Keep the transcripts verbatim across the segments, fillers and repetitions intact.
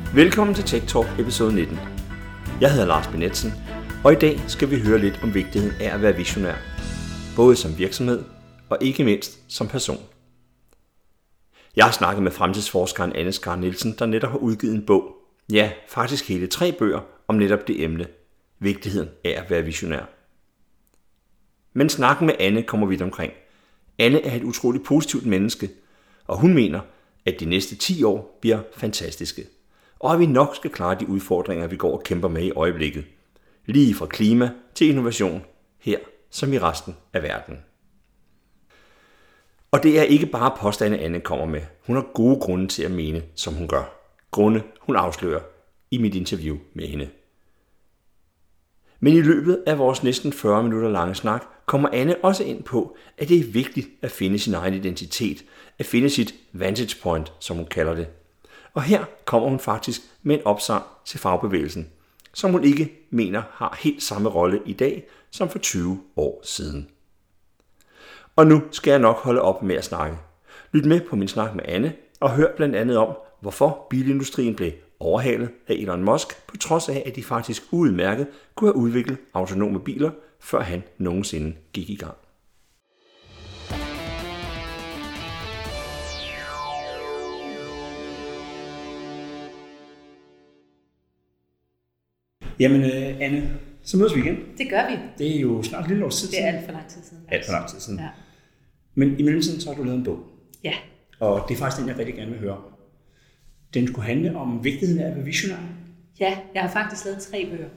Velkommen til Tech Talk episode nitten. Jeg hedder Lars Benetsen, og i dag skal vi høre lidt om vigtigheden af at være visionær. Både som virksomhed og ikke mindst som person. Jeg har snakket med fremtidsforskeren Anne Skare Nielsen, der netop har udgivet en bog. Ja, faktisk hele tre bøger om netop det emne. Vigtigheden af at være visionær. Men snakken med Anne kommer vidt omkring. Anne er et utroligt positivt menneske, og hun mener, at de næste ti år bliver fantastiske. Og at vi nok skal klare de udfordringer, vi går og kæmper med i øjeblikket. Lige fra klima til innovation, her som i resten af verden. Og det er ikke bare påstande, Anne kommer med. Hun har gode grunde til at mene, som hun gør. Grunde, hun afslører i mit interview med hende. Men i løbet af vores næsten fyrre minutter lange snak, kommer Anne også ind på, at det er vigtigt at finde sin egen identitet, at finde sit vantage point, som hun kalder det. Og her kommer hun faktisk med en opsang til fagbevægelsen, som hun ikke mener har helt samme rolle i dag som for tyve år siden. Og nu skal jeg nok holde op med at snakke. Lyt med på min snak med Anne, og hør blandt andet om, hvorfor bilindustrien blev overhalet af Elon Musk, på trods af, at de faktisk udmærket kunne have udviklet autonome biler, før han nogensinde gik i gang. Jamen øh, Anne, så mødes vi igen. Det gør vi. Det er jo snart et lille års tid siden. Det er alt for lang tid siden. Alt for lang tid siden. Ja. Men i mellemtiden så har du lavet en bog. Ja. Og det er faktisk den, jeg rigtig gerne vil høre om. Den skulle handle om vigtigheden af at være visionær. Ja, jeg har faktisk lavet tre bøger.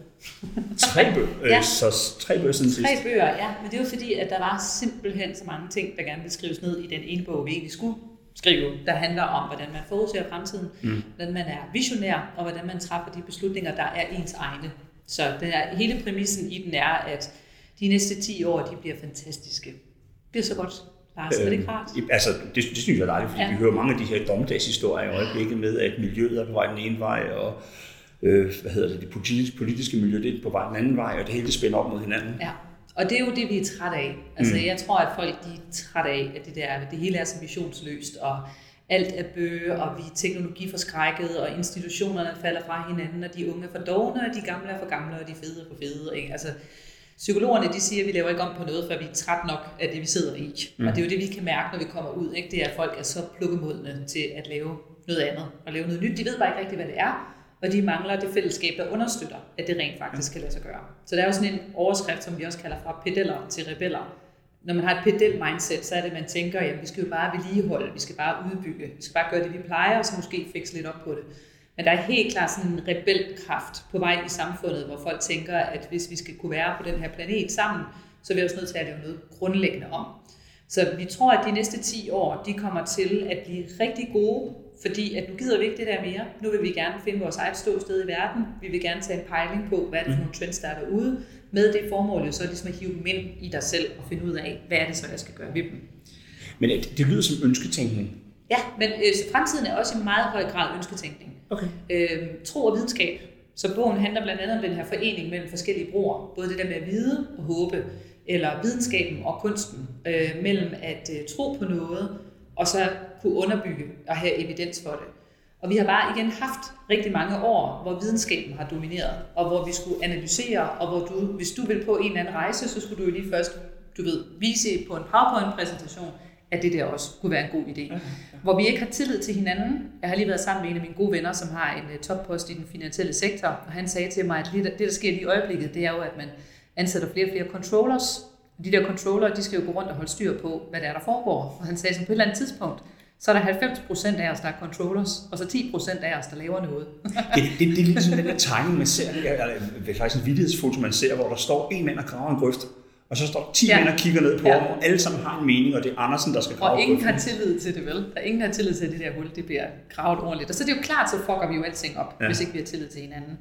Tre bøger? Ja. Øh, så tre bøger siden sidst? Tre bøger, ja. Men det er jo fordi, at der var simpelthen så mange ting, der gerne ville skrives ned i den ene bog, vi egentlig skulle skrive, der handler om, hvordan man forudser fremtiden, mm. hvordan man er visionær, og hvordan man træffer de beslutninger, der er ens egne. Så den er, hele præmissen i den er, at de næste ti år, de bliver fantastiske. Det er så godt, Lars. Øh, er det klart? Altså, det, det synes jeg er dejligt, fordi ja. vi hører mange af de her dommedagshistorier i øjeblikket med, at miljøet er på vej den ene vej, og øh, hvad hedder det, det politiske, politiske miljø, det er på vej den anden vej, og det hele spænder op mod hinanden. Ja, og det er jo det, vi er træt af. Altså, mm. jeg tror, at folk de er træt af, at det, der, det hele er så visionsløst, og alt er bøge, og vi er teknologiforskrækket, og institutionerne falder fra hinanden, og de unge er for dovne, og de gamle er for gamle, og de fede er for fede. Ikke? Altså, psykologerne de siger, at vi laver ikke om på noget, før vi er træt nok af det, vi sidder i. Mm. Og det er jo det, vi kan mærke, når vi kommer ud. Ikke? Det er, at folk er så plukkemodne til at lave noget andet, og lave noget nyt. De ved bare ikke rigtigt, hvad det er, og de mangler det fællesskab, der understøtter, at det rent faktisk kan lade sig gøre. Så der er jo sådan en overskrift, som vi også kalder fra pedeller til rebeller. Når man har et pedel-mindset, så er det, at man tænker, at vi skal jo bare vedligeholde, vi skal bare udbygge, vi skal bare gøre det, vi plejer, og så måske fikse lidt op på det. Men der er helt klart sådan en rebelkraft på vej i samfundet, hvor folk tænker, at hvis vi skal kunne være på den her planet sammen, så er vi også nødt til at lave noget grundlæggende om. Så vi tror, at de næste ti år, de kommer til at blive rigtig gode, fordi at nu gider vi ikke det der mere. Nu vil vi gerne finde vores eget ståsted i verden. Vi vil gerne tage en pejling på, hvad er det for nogle trends, der er derude. Med det formål jo så er det ligesom at hive dem ind i dig selv og finde ud af, hvad er det så, jeg skal gøre ved dem. Men det, det lyder som ønsketænkning. Ja, men øh, så fremtiden er også i meget høj grad ønsketænkning. Okay. Øh, tro og videnskab. Så bogen handler blandt andet om den her forening mellem forskellige broer. Både det der med at vide og håbe, eller videnskaben og kunsten. Øh, mellem at øh, tro på noget, og så kunne underbygge og have evidens for det. Og vi har bare igen haft rigtig mange år, hvor videnskaben har domineret, og hvor vi skulle analysere, og hvor du, hvis du vil på en eller anden rejse, så skulle du jo lige først, du ved, vise på en PowerPoint-præsentation, at det der også kunne være en god idé. Okay, ja. Hvor vi ikke har tillid til hinanden. Jeg har lige været sammen med en af mine gode venner, som har en uh, toppost i den finansielle sektor, og han sagde til mig, at det, der sker lige i øjeblikket, det er jo, at man ansætter flere og flere controllers. De der controllere, de skal jo gå rundt og holde styr på, hvad der er, der foregår. Og han sagde, at på et eller andet tidspunkt, så er der halvfems procent af os, der er controllers, og så ti procent af os, der laver noget. det, det, det er ligesom den der tegning, man ser. Det er faktisk en vittighedsfoto, man ser, hvor der står en mand og graver en grøft, og så står ti ja. mænd og kigger ned på ja. ham, og alle sammen har en mening, og det er Andersen, der skal grave Og ingen grøften. har tillid til det, vel? Der er ingen har tillid til, at det der hul, det bliver gravet ordentligt. Og så er det jo klart, så fucker vi jo alting op, ja. hvis ikke vi har tillid til hinanden.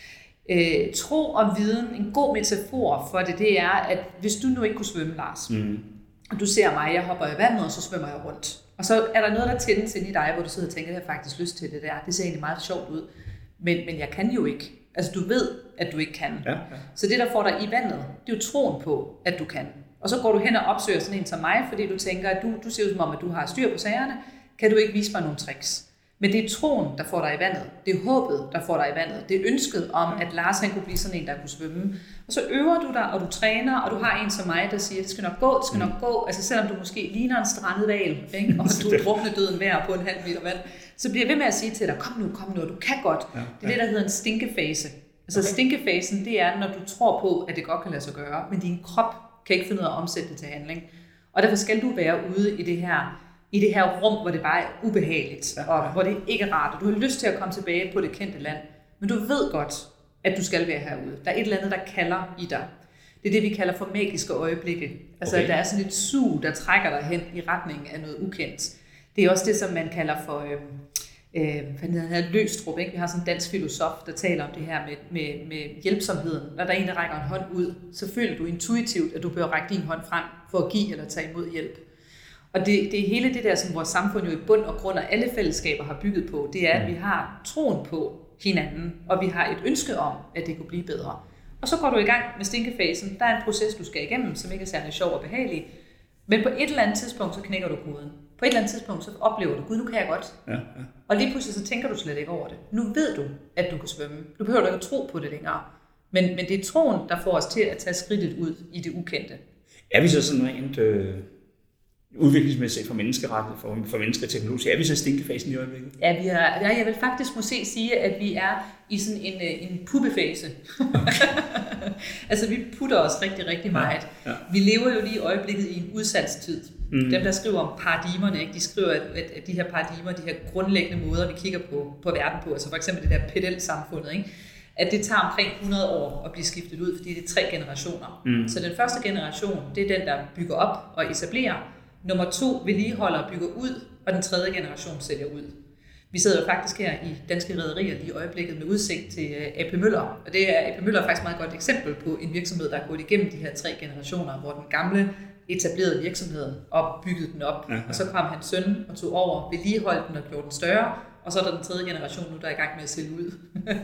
Øh, tro og viden, en god metafor for det, det er, at hvis du nu ikke kunne svømme, Lars, mm. og du ser mig, jeg hopper i vandet, og så svømmer jeg rundt. Og så er der noget, der tændes ind i dig, hvor du sidder og tænker, jeg har faktisk lyst til det der. Det ser egentlig meget sjovt ud, men, men jeg kan jo ikke. Altså du ved, at du ikke kan. Ja, ja. Så det, der får dig i vandet, det er jo troen på, at du kan. Og så går du hen og opsøger sådan en som mig, fordi du tænker, at du, du ser ud som om, at du har styr på sagerne. Kan du ikke vise mig nogle tricks? Men det er troen, der får dig i vandet. Det er håbet, der får dig i vandet. Det er ønsket om, at Lars han kunne blive sådan en, der kunne svømme. Og så øver du dig, og du træner, og du har en som mig, der siger, det skal nok gå, det skal nok gå. Altså selvom du måske ligner en strandet hval, ikke? Og du er druknet døden hver på en halv meter vand, så bliver jeg ved med at sige til dig, kom nu, kom nu, du kan godt. Det er det, der hedder en stinkefase. Altså okay. Stinkefasen, det er, når du tror på, at det godt kan lade sig gøre, men din krop kan ikke finde ud af at omsætte det til handling. Og derfor skal du være ude i det her, i det her rum, hvor det bare er ubehageligt, ja, ja. Og hvor det ikke er rart, og du har lyst til at komme tilbage på det kendte land, men du ved godt, at du skal være herude. Der er et eller andet, der kalder i dig. Det er det, vi kalder for magiske øjeblikke. Altså, okay. Der er sådan et sug, der trækker dig hen i retning af noget ukendt. Det er også det, som man kalder for øh, øh, hvad hedder det, Løgstrup. Ikke? Vi har sådan en dansk filosof, der taler om det her med, med, med hjælpsomheden. Når der er en, der rækker en hånd ud, så føler du intuitivt, at du bør række din hånd frem for at give eller tage imod hjælp. Og det, det er hele det der, som vores samfund jo i bund og grund og alle fællesskaber har bygget på, det er, at vi har troen på hinanden, og vi har et ønske om, at det kunne blive bedre. Og så går du i gang med stinkefasen. Der er en proces, du skal igennem, som ikke er særlig sjov og behagelig. Men på et eller andet tidspunkt, så knækker du koden. På et eller andet tidspunkt, så oplever du, gud, nu kan jeg godt. Ja, ja. Og lige pludselig, så tænker du slet ikke over det. Nu ved du, at du kan svømme. Du behøver ikke at tro på det længere. Men, men det er troen, der får os til at tage skridtet ud i det ukendte. Er vi så sådan rent øh, udviklingsmæssigt for menneskerettet, for, for mennesketeknologi? Er vi så stinkefasen i øjeblikket? Ja, vi er, jeg vil faktisk måske sige, at vi er i sådan en, en puppefase. Altså, vi putter os rigtig, rigtig meget. Ja, ja. Vi lever jo lige i øjeblikket i en udsalgstid. Mm. Dem, der skriver om paradigmerne, ikke? De skriver, at, at de her paradigmer, de her grundlæggende måder, vi kigger på, på verden på, altså for eksempel det der pedelsamfundet, ikke? At det tager omkring hundrede år at blive skiftet ud, fordi det er tre generationer. Mm. Så den første generation, det er den, der bygger op og etablerer. Nummer to, vedligeholder og bygger ud, og den tredje generation sælger ud. Vi sidder jo faktisk her i Danske Rederier lige i øjeblikket med udsigt til A P Møller, og det er A P Møller er faktisk et meget godt eksempel på en virksomhed, der er gået igennem de her tre generationer, hvor den gamle etablerede virksomheden og byggede den op, ja, ja. Og så kom hans søn og tog over, vedligeholdt den og gjorde den større, og så er der den tredje generation nu, der er i gang med at sælge ud.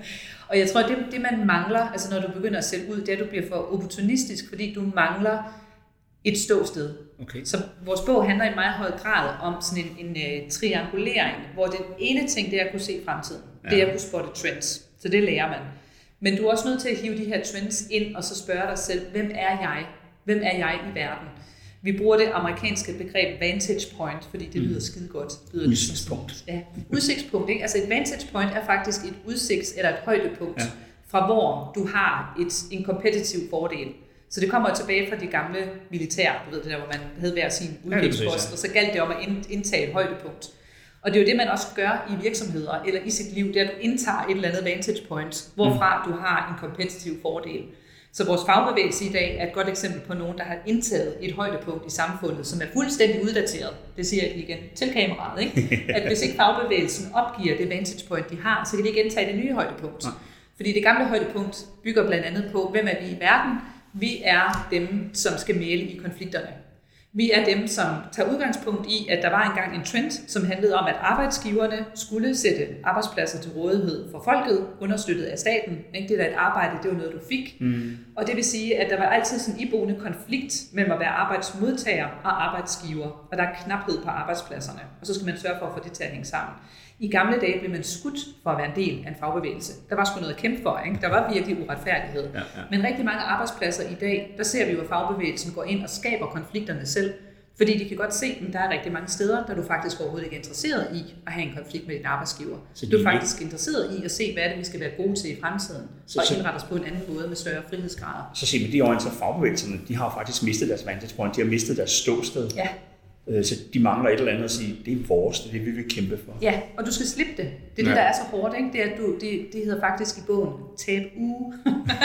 Og jeg tror, det, det man mangler, altså når du begynder at sælge ud, det er, at du bliver for opportunistisk, fordi du mangler et ståsted. Okay. Så vores bog handler i meget høj grad om sådan en, en uh, triangulering, hvor den ene ting, det er at kunne se fremtiden. Ja. Det er at kunne spotte trends. Så det lærer man. Men du er også nødt til at hive de her trends ind, og så spørge dig selv, hvem er jeg? Hvem er jeg i verden? Vi bruger det amerikanske begreb vantage point, fordi det lyder skide godt. Lyder udsigtspunkt. Ja, udsigtspunkt. Ikke? Altså et vantage point er faktisk et udsigts- eller et højdepunkt, ja. Fra hvor du har et, en kompetitiv fordel. Så det kommer tilbage fra de gamle militære, du ved det der, hvor man havde hver sin udviklingspost, ja, og så galt det om at indtage et højdepunkt. Og det er jo det, man også gør i virksomheder eller i sit liv, det er, at du indtager et eller andet vantage point, hvorfra du har en kompetitiv fordel. Så vores fagbevægelse i dag er et godt eksempel på nogen, der har indtaget et højdepunkt i samfundet, som er fuldstændig uddateret. Det siger jeg igen til kameraet, ikke? At hvis ikke fagbevægelsen opgiver det vantage point, de har, så kan de ikke indtage det nye højdepunkt. Fordi det gamle højdepunkt bygger blandt andet på, hvem er vi i verden? Vi er dem, som skal mæle i konflikterne. Vi er dem, som tager udgangspunkt i, at der var engang en trend, som handlede om, at arbejdsgiverne skulle sætte arbejdspladser til rådighed for folket, understøttet af staten. Det der et arbejde, det var noget, du fik. Mm. Og det vil sige, at der var altid sådan en iboende konflikt mellem at være arbejdsmodtager og arbejdsgiver, og der er knaphed på arbejdspladserne. Og så skal man sørge for at få det til at hænge sammen. I gamle dage blev man skudt for at være en del af en fagbevægelse. Der var sgu noget at kæmpe for, ikke? Der var virkelig uretfærdighed. Ja, ja. Men rigtig mange arbejdspladser i dag, der ser vi jo, at fagbevægelsen går ind og skaber konflikterne selv. Fordi de kan godt se, at der er rigtig mange steder, der du faktisk overhovedet ikke er interesseret i at have en konflikt med din arbejdsgiver. Så du er faktisk interesseret i at se, hvad det vi skal være gode til i fremtiden, så, og indrette os på en anden måde med større frihedsgrader. Så siger man, de øjne, så fagbevægelserne, de har faktisk mistet deres vantage point, de har mistet deres ståsted. Ja. Så de mangler et eller andet at sige, det er vores, det er det, vi vil kæmpe for. Ja, og du skal slippe det. Det er ja. Det, der er så hårdt, ikke? Det, er, at du, det, det hedder faktisk i bogen tabu.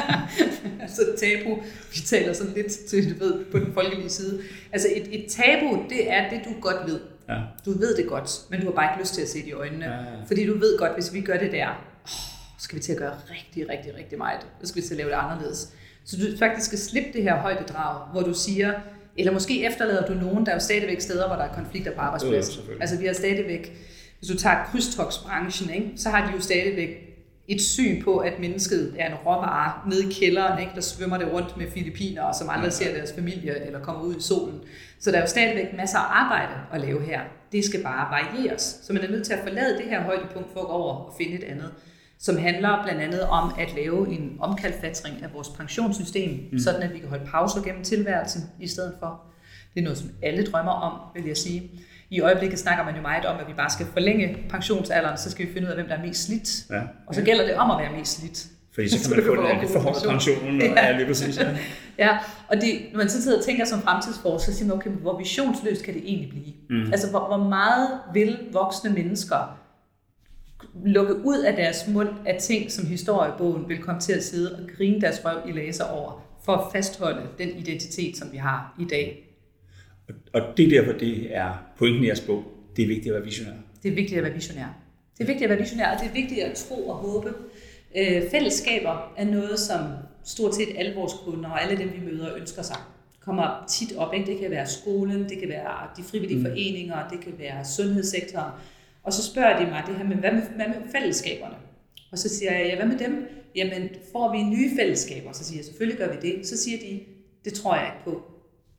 Altså tabu, vi taler sådan lidt til, du ved, på den folkelige side. Altså et, et tabu, det er det, du godt ved. Ja. Du ved det godt, men du har bare ikke lyst til at se det i øjnene. Ja, ja. Fordi du ved godt, hvis vi gør det der, åh, skal vi til at gøre rigtig, rigtig, rigtig meget. Så skal vi til at lave det anderledes. Så du faktisk skal slippe det her højdedrag, hvor du siger, eller måske efterlader du nogen, der er jo stadigvæk steder, hvor der er konflikter på arbejdspladsen. Ja, altså vi har stadigvæk, hvis du tager krydstogsbranchen, ikke, så har de jo stadigvæk et syn på, at mennesket er en råvare nede i kælderen, ikke, der svømmer det rundt med filippiner, og som aldrig ser deres familie eller kommer ud i solen. Så der er jo stadigvæk masser af arbejde at lave her. det skal bare varieres. Så man er nødt til at forlade det her højdepunkt for at gå over og finde et andet, som handler blandt andet om at lave en omkalfatring af vores pensionssystem, mm. sådan at vi kan holde pauser gennem tilværelsen i stedet for. Det er noget, som alle drømmer om, vil jeg sige. I øjeblikket snakker man jo meget om, at vi bare skal forlænge pensionsalderen, så skal vi finde ud af, hvem der er mest slidt. Ja. Og så gælder det om at være mest slidt. Fordi så kan man få en lidt forhøjet pension. Ja. Ja, lige præcis, ja. Ja, og det, når man så sidder og tænker som fremtidsforsker, så siger man, okay, hvor visionsløst kan det egentlig blive? Mm. Altså, hvor, hvor meget vil voksne mennesker lukke ud af deres mund af ting, som historiebogen vil komme til at sidde og grine deres røv i laser over, for at fastholde den identitet, som vi har i dag? Og det er derfor, det er pointen i jeres bog. Det er vigtigt at være visionær. Det er vigtigt at være visionær. Det er vigtigt at være visionær, og det er vigtigt at tro og håbe. Øh, fællesskaber er noget, som stort set alle vores kunder og alle dem, vi møder, ønsker sig. Kommer tit op, ikke? Det kan være skolen, det kan være de frivillige mm. foreninger, det kan være sundhedssektoren. Og så spørger de mig det her med, hvad med, hvad med fællesskaberne? Og så siger jeg, ja, hvad med dem? Jamen, får vi nye fællesskaber? Så siger jeg, selvfølgelig gør vi det. Så siger de, det tror jeg ikke på.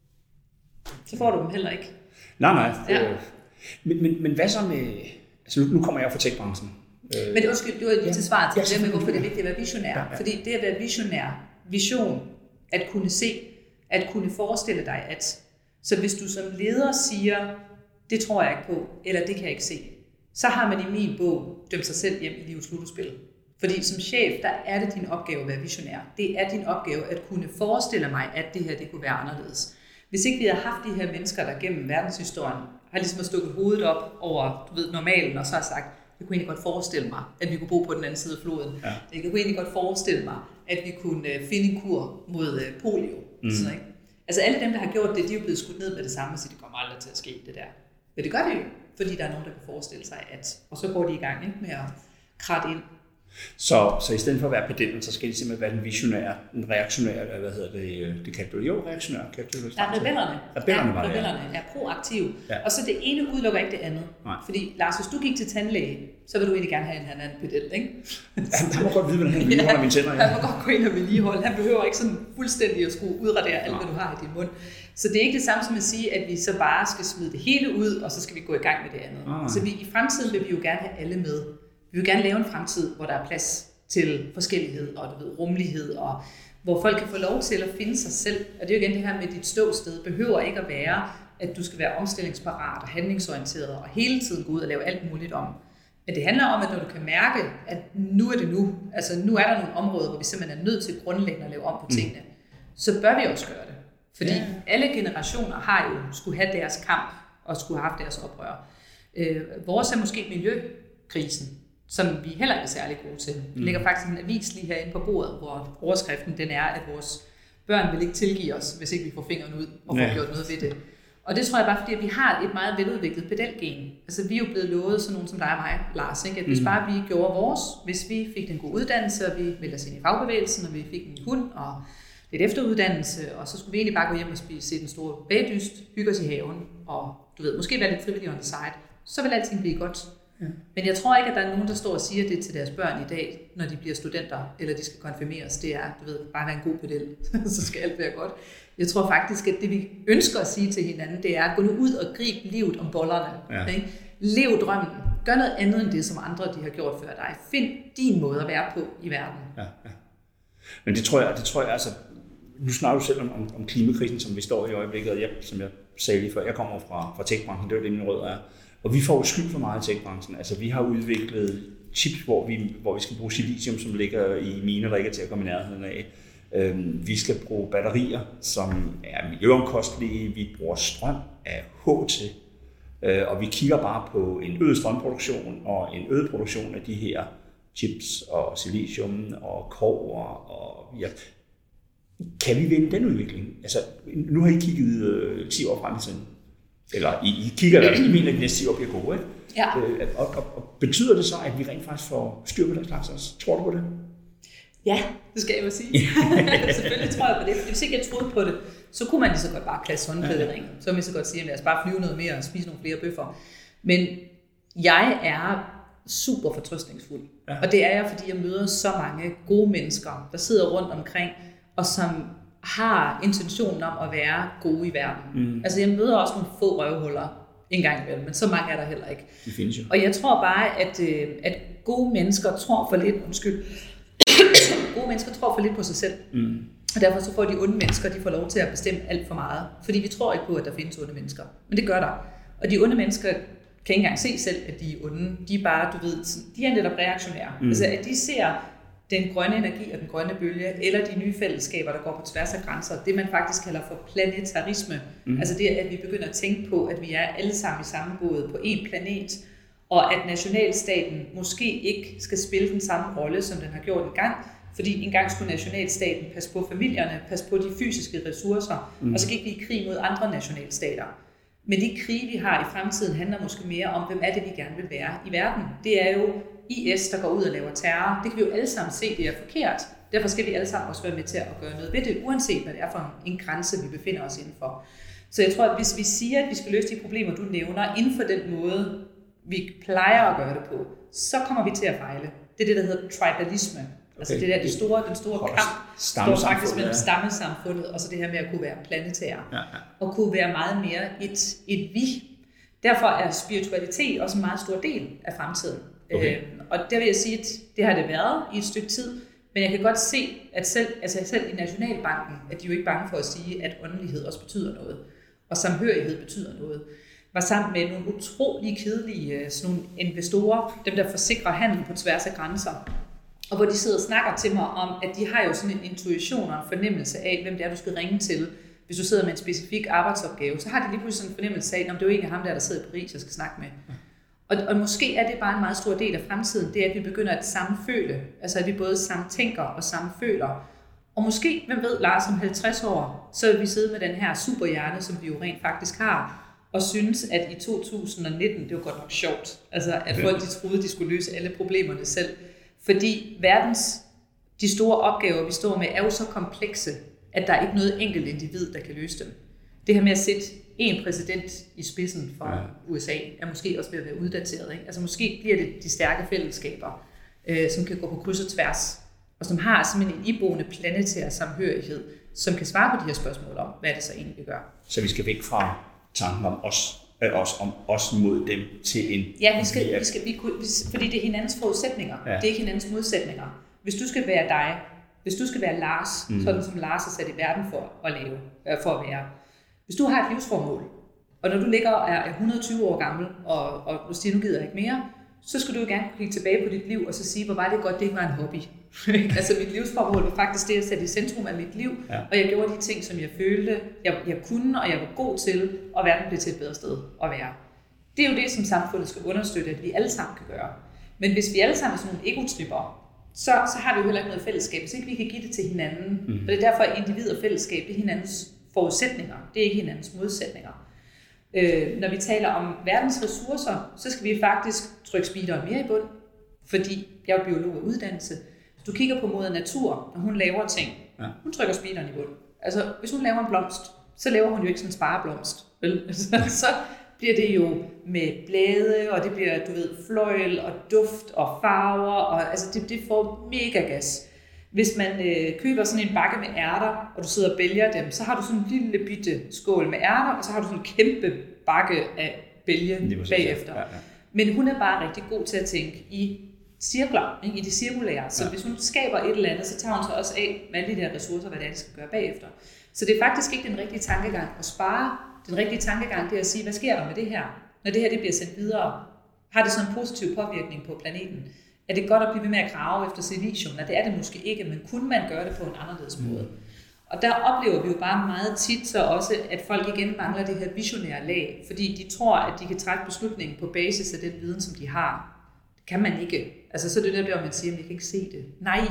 Så får du dem heller ikke. Nej, nej. Ja. Men, men, men hvad så med... Altså, nu kommer jeg fra tech-branchen. Men det, undskyld, det var ja. til svar til ja, det med, hvorfor det er vigtigt at være visionær. Ja, ja. Fordi det at være visionær, vision, at kunne se, at kunne forestille dig, at... Så hvis du som leder siger, det tror jeg ikke på, eller det kan jeg ikke se, så har man i min bog dømt sig selv hjem i livets ludospil. Fordi som chef, der er det din opgave at være visionær. Det er din opgave at kunne forestille mig, at det her det kunne være anderledes. Hvis ikke vi havde haft de her mennesker, der gennem verdenshistorien har ligesom stukket hovedet op over, du ved, normalen, og så har sagt, jeg kunne egentlig godt forestille mig, at vi kunne bo på den anden side af floden. Ja. Jeg kunne egentlig godt forestille mig, at vi kunne finde en kur mod polio. Mm. Sådan, ikke? Altså alle dem, der har gjort det, de er jo blevet skudt ned med det samme, så det kommer aldrig til at ske, det der. Men det gør det jo, fordi der er nogen, der kan forestille sig, at... Og så går de i gang, ikke, med at kratte ind. Så, så i stedet for at være pedellen, så skal de simpelthen være den visionære, den reaktionære, hvad hedder det, det kaldte du jo, reaktionære, kaldte du det? Ja, rebellerne. Rebellerne var ja, det, rebellerne er proaktive. Ja. Og så det ene udelukker ikke det andet. Nej. Fordi Lars, hvis du gik til tandlæge, så vil du egentlig gerne have en anden pedel, ikke? Han, han må godt vide, hvordan han vedligeholder ja, mine tænder. Ja. Han må godt gå ind og vedligeholde. Han behøver ikke sådan fuldstændig at skulle udradere alt, hvad du har i din mund. Så det er ikke det samme som at sige, at vi så bare skal smide det hele ud, og så skal vi gå i gang med det andet. Ah. Så vi, i fremtiden vil vi jo gerne have alle med. Vi vil gerne lave en fremtid, hvor der er plads til forskellighed og du ved, rummelighed, og hvor folk kan få lov til at finde sig selv. Og det er jo igen det her med dit ståsted. Behøver ikke at være, at du skal være omstillingsparat og handlingsorienteret og hele tiden gå ud og lave alt muligt om. Men det handler om, at når du kan mærke, at nu er det nu, altså nu er der nogle områder, hvor vi simpelthen er nødt til grundlæggende at lave om på tingene, mm. så bør vi også gøre det. Fordi ja. alle generationer har jo skulle have deres kamp og skulle have haft deres oprør. Øh, vores er måske miljøkrisen, som vi heller ikke er særlig gode til. Der ligger faktisk en avis lige herinde på bordet, hvor overskriften den er, at vores børn vil ikke tilgive os, hvis ikke vi får fingeren ud og får ja. gjort noget ved det. Og det tror jeg bare, fordi at vi har et meget veludviklet pedelgen. Altså vi er jo blevet lovet sådan nogen som dig og mig, Lars, ikke? At hvis bare vi gjorde vores, hvis vi fik en god uddannelse, og vi meldte os ind i fagbevægelsen, og vi fik en hund og lidt efteruddannelse, og så skulle vi egentlig bare gå hjem og spise, se den store bagdyst, hygge os i haven, og du ved, måske være lidt frivillig on the side, så vil alting blive godt. Ja. Men jeg tror ikke, at der er nogen, der står og siger det til deres børn i dag, når de bliver studenter, eller de skal konfirmeres. Det er, du ved, bare være en god pedel, så skal alt være godt. Jeg tror faktisk, at det vi ønsker at sige til hinanden, det er at gå nu ud og gribe livet om bollerne. Ja. Okay? Lev drømmen. Gør noget andet end det, som andre de har gjort før dig. Find din måde at være på i verden. Ja, ja. Men det tror jeg, det tror jeg altså, nu snakker du selv om, om, om klimakrisen, som vi står i øjeblikket, og jeg, som jeg sagde lige før, jeg kommer fra, fra tech-branchen, det er jo det, min rød er. Og vi får jo skyld for meget i tech-branchen. Altså, vi har udviklet chips, hvor vi, hvor vi skal bruge silicium, som ligger i miner, der ikke er til at komme i nærheden af. Øhm, vi skal bruge batterier, som er miljøomkostelige. Vi bruger strøm af H T. Øh, og vi kigger bare på en øget strømproduktion og en øget produktion af de her chips og silicium og kobber. Og ja. Kan vi vende den udvikling? Altså, nu har I kigget øh, ti år frem i tiden. Eller I, I kigger der, I mener, at de næste ti år bliver gode, ikke? Ja. Øh, og, og, og betyder det så, at vi rent faktisk får styr på den slags også? Tror du på det? Ja, det skal jeg jo sige. Selvfølgelig tror jeg på det. Hvis ikke jeg troede på det, så kunne man lige så godt bare klasse håndklædet i ringen. Så kan man så godt sige, at lad os bare flyve noget mere og spise nogle flere bøffer. Men jeg er super fortrøstningsfuld. Ja. Og det er jeg, fordi jeg møder så mange gode mennesker, der sidder rundt omkring, og som har intentionen om at være gode i verden. Mm. Altså jeg møder også nogle få røvhuller en gang imellem, men så mange er der heller ikke. Det findes jo. Og jeg tror bare, at, at gode mennesker tror for lidt, undskyld, gode mennesker tror for lidt på sig selv. Mm. Og derfor så får de onde mennesker, de får lov til at bestemme alt for meget. Fordi vi tror ikke på, at der findes onde mennesker. Men det gør der. Og de onde mennesker kan ikke engang se selv, at de er onde. De er bare, du ved, de er netop reaktionære. Mm. Altså, at de ser den grønne energi og den grønne bølge, eller de nye fællesskaber, der går på tværs af grænser. Det, man faktisk kalder for planetarisme. Mm. Altså det, at vi begynder at tænke på, at vi er alle sammen i samme båd på én planet, og at nationalstaten måske ikke skal spille den samme rolle, som den har gjort engang, fordi engang skulle nationalstaten passe på familierne, passe på de fysiske ressourcer, mm. og så gik vi i krig mod andre nationalstater. Men de krige, vi har i fremtiden, handler måske mere om, hvem er det, vi gerne vil være i verden. Det er jo I S, der går ud og laver terror. Det kan vi jo alle sammen se, det er forkert. Derfor skal vi alle sammen også være med til at gøre noget ved det, uanset hvad det er for en grænse, vi befinder os indenfor. Så jeg tror, at hvis vi siger, at vi skal løse de problemer, du nævner, inden for den måde, vi plejer at gøre det på, så kommer vi til at fejle. Det er det, der hedder tribalisme. Okay. Altså det der, det store, den store kamp står faktisk mellem ja. stammesamfundet og så det her med at kunne være planetære. Ja, ja. Og kunne være meget mere et, et vi. Derfor er spiritualitet også en meget stor del af fremtiden. Okay. Øhm, og der vil jeg sige, at det har det været i et stykke tid, men jeg kan godt se, at selv, altså selv i Nationalbanken, at de jo ikke bange for at sige, at åndelighed også betyder noget, og samhørighed betyder noget. Var sammen med nogle utrolig kedelige sådan nogle investorer, dem der forsikrer handel på tværs af grænser, og hvor de sidder og snakker til mig om, at de har jo sådan en intuition og en fornemmelse af, hvem det er, du skal ringe til, hvis du sidder med en specifik arbejdsopgave. Så har de lige pludselig sådan en fornemmelse af, at det er jo ikke ham der, der sidder i Paris, jeg skal snakke med. Og, og måske er det bare en meget stor del af fremtiden, det er, at vi begynder at sammenføle. Altså at vi både samtænker og sammenføler. Og måske, hvem ved, Lars, om halvtreds år, så vil vi sidde med den her superhjerne, som vi jo rent faktisk har, og synes, at i to tusind nitten, det var godt nok sjovt, altså at folk de troede, de skulle løse alle problemerne selv. Fordi verdens, de store opgaver, vi står med, er jo så komplekse, at der er ikke noget enkelt individ, der kan løse dem. Det her med at sætte en præsident i spidsen for ja. U S A, er måske også ved at være uddateret. Ikke? Altså måske bliver det de stærke fællesskaber, øh, som kan gå på kryds og tværs, og som har simpelthen en iboende planetær samhørighed, som kan svare på de her spørgsmål om, hvad det så egentlig vi gør. Så vi skal væk fra tanken om os, øh, os, om os mod dem til en... Ja, vi skal, vi skal, vi, fordi det er hinandens forudsætninger, ja. Det er ikke hinandens modsætninger. Hvis du skal være dig, hvis du skal være Lars, mm. sådan som Lars er sat i verden for at leve, øh, for at være. Hvis du har et livsformål, og når du ligger og er et hundrede og tyve år gammel, og, og du siger, nu gider jeg ikke mere, så skal du jo gerne kigge tilbage på dit liv, og så sige, hvor var det godt, det ikke var en hobby. Altså mit livsformål var faktisk det, jeg satte i centrum af mit liv, ja. Og jeg gjorde de ting, som jeg følte, jeg, jeg kunne, og jeg var god til, og verden blev til et bedre sted at være. Det er jo det, som samfundet skal understøtte, at vi alle sammen kan gøre. Men hvis vi alle sammen er sådan nogle egotripper, så, så har vi jo heller ikke noget fællesskab, hvis ikke vi kan give det til hinanden. Mm. Og det er derfor, at individ og fællesskab, det er hinandens forudsætninger, det er ikke hinandens modsætninger. Øh, når vi taler om verdens ressourcer, så skal vi faktisk trykke speederen mere i bund, fordi jeg er biolog af uddannelse. Hvis du kigger på moder natur, når hun laver ting, ja. Hun trykker speederen i bund. Altså, hvis hun laver en blomst, så laver hun jo ikke sådan en spareblomst, vel? Så bliver det jo med blade, og det bliver, du ved, fløjl og duft og farver, og altså det, det får mega gas. Hvis man øh, køber sådan en bakke med ærter, og du sidder og bælger dem, så har du sådan en lille bitte skål med ærter, og så har du sådan en kæmpe bakke af bælge bagefter. Ja, ja. Men hun er bare rigtig god til at tænke i cirkler, ikke? I det cirkulære. Så ja. Hvis hun skaber et eller andet, så tager hun sig også af med alle de der ressourcer, hvad det er, de skal gøre bagefter. Så det er faktisk ikke den rigtige tankegang at spare. Den rigtige tankegang det er at sige, hvad sker der med det her? Når det her det bliver sendt videre, har det så en positiv påvirkning på planeten? Er det godt at blive ved med at grave efter silicium? Nej, det er det måske ikke, men kunne man gøre det på en anderledes måde? Mm. Og der oplever vi jo bare meget tit så også, at folk igen mangler det her visionære lag, fordi de tror, at de kan træffe beslutningen på basis af den viden, som de har. Det kan man ikke. Altså så er det der, hvor man siger, at jeg kan ikke se det. Nej,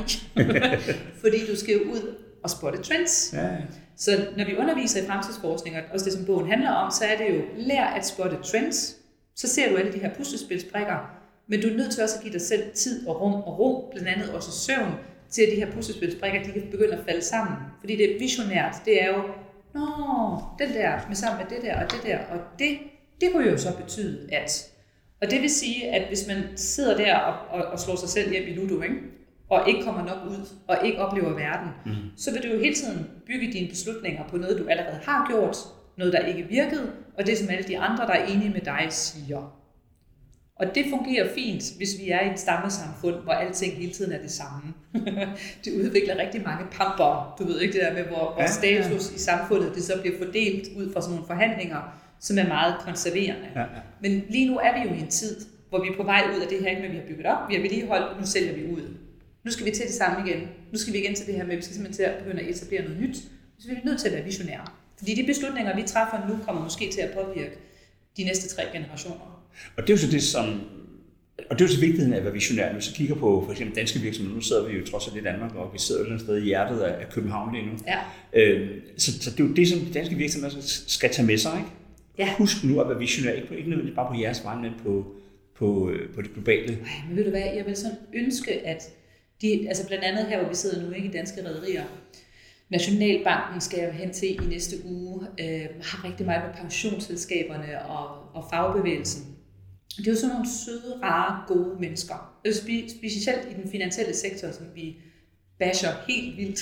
fordi du skal jo ud og spotte trends. Ja. Så når vi underviser i fremtidsforskning, og også det som bogen handler om, så er det jo, lær at spotte trends. Så ser du alle de her puslespilsbrikker, men du er nødt til også at give dig selv tid og rum og ro, blandt andet også søvn, til at de her puslespilsbrikker, de kan begynde at falde sammen. Fordi det er visionært, det er jo, nå, den der, med sammen med det der og det der, og det, det kunne jo så betyde, at. Og det vil sige, at hvis man sidder der og, og, og slår sig selv hjem i ludo, ikke? Og ikke kommer nok ud, og ikke oplever verden, mm. så vil du jo hele tiden bygge dine beslutninger på noget, du allerede har gjort, noget, der ikke virkede, og det, som alle de andre, der er enige med dig, siger. Og det fungerer fint, hvis vi er i et stammesamfund, hvor alting hele tiden er det samme. Det udvikler rigtig mange pamper, du ved ikke det der med, hvor, hvor status i samfundet, det så bliver fordelt ud fra sådan nogle forhandlinger, som er meget konserverende. Ja, ja. Men lige nu er vi jo i en tid, hvor vi er på vej ud af det her, ikke med vi har bygget op, vi har vedligeholdt, og nu sælger vi ud. Nu skal vi til det samme igen. Nu skal vi igen til det her med, at vi skal simpelthen til at begynde at etablere noget nyt. Så vi er nødt til at være visionære. Fordi de beslutninger, vi træffer nu, kommer måske til at påvirke de næste tre generationer. Og det er jo så det, som... Og det er jo så vigtigheden af at være visionær. Når vi så kigger på for eksempel danske virksomheder, nu sidder vi jo trods alt i Danmark, og vi sidder jo et eller andet sted i hjertet af København lige nu. Ja. Øh, så, så det er jo det, som de danske virksomheder skal tage med sig, ikke? Ja. Husk nu at være visionær, ikke, ikke nødvendigvis bare på jeres vej, men på, på, på det globale. Ej, men ved du hvad, jeg vil sådan ønske, at de, altså blandt andet her, hvor vi sidder nu, ikke i danske rederier, Nationalbanken skal jeg hen til i næste uge, øh, har rigtig meget med pensionsselskaberne og, og fagbevægelsen. Det er jo sådan nogle søde, rare, gode mennesker. Spe- specielt i den finansielle sektor, som vi basher helt vildt.